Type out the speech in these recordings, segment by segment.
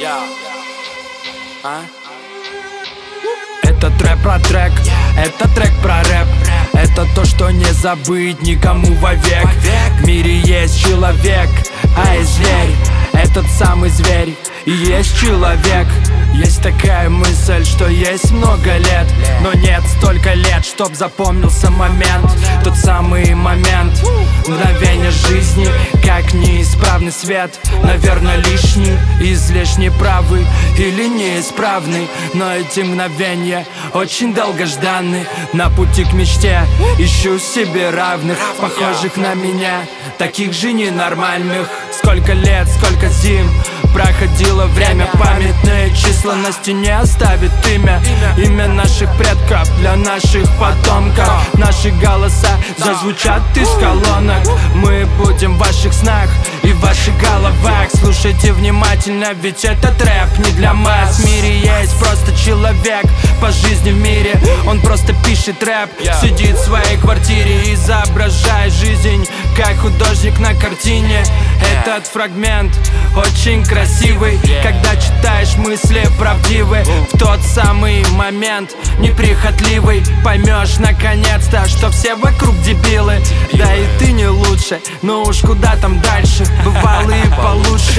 Это трэп про трек, это трек про рэп. Это то, что не забыть никому вовек. В мире есть человек, а и зверь. Этот самый зверь и есть человек. Есть такая мысль, что есть много лет, но нет столько лет, чтоб запомнился момент. Тот самый момент, мгновение жизни, как неисправный свет. Наверное, лишний, излишне правый или неисправный, но эти мгновения очень долгожданны. На пути к мечте ищу себе равных, похожих на меня, таких же ненормальных. Сколько лет, сколько зим проходило время, памятные числа на стене оставит имя. Имя наших предков для наших потомков. Наши голоса зазвучат из колонок. Мы будем в ваших снах и в ваших головах. Слушайте внимательно, ведь этот рэп не для масс. В мире есть просто человек по жизни в мире. Он просто пишет рэп, сидит в своей квартире, изображая жизнь, как художник на картине. Этот фрагмент очень красивый, когда читаешь мысли правдивы. В тот самый момент неприхотливый поймешь наконец-то, что все вокруг дебилы. Да и ты не лучше, но уж куда там дальше. Бывало и получше.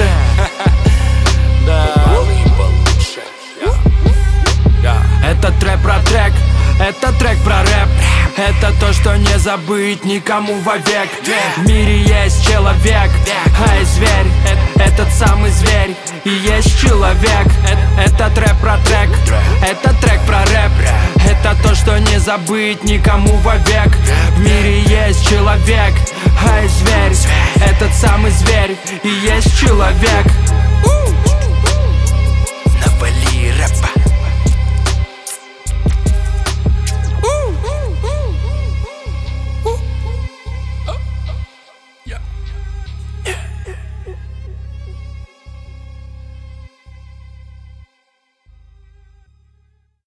Это трэп про трек, это трек про рэп. Это то, что не забыть никому вовек. В мире есть человек, а и зверь. Этот самый зверь и есть человек. Это трэп про трек, это трек про рэп. Это то, что не забыть никому вовек. В мире есть человек, а и зверь. Этот самый зверь и есть человек.